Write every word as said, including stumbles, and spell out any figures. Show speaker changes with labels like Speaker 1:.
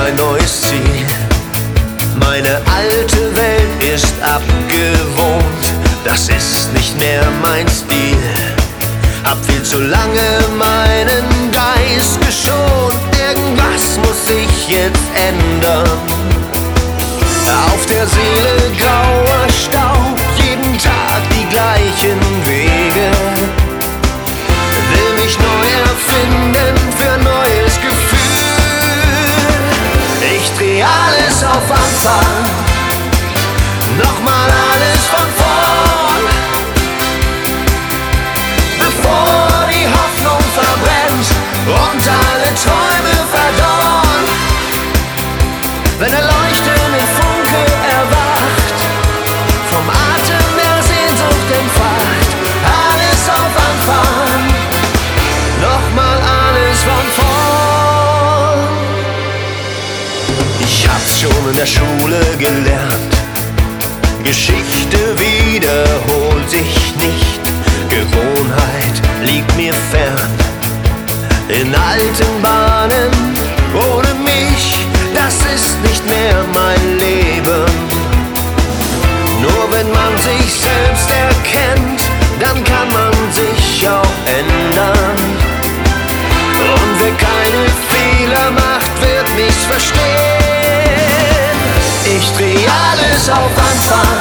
Speaker 1: ein neues Ziel. Meine alte Welt ist abgewohnt, das ist nicht mehr mein Stil. Hab viel zu lange meinen Geist geschont, irgendwas muss sich jetzt ändern. Auf der Seele grauer Staub, jeden Tag die gleichen Wege. Will mich neu erfinden für ein neues Gefühl. Ich dreh alles auf Anfang, nochmal alles von vorn, bevor die Hoffnung verbrennt und alle Träume verdorren. Wenn er leuchtende Funke erwacht, vom Atem der Sehnsucht entfacht, alles auf Anfang, nochmal alles von vorn. Ich hab's schon in der Schule gelernt, Geschichte wiederholt sich nicht, Gewohnheit liegt mir fern. In alten Bahnen, ohne mich, das ist nicht mehr mein Leben. Nur wenn man sich selbst erkennt, dann kann man sich auch ändern. Und wer keine Fehler macht, wird nichts verstehen. Ich dreh alles auf Anfang,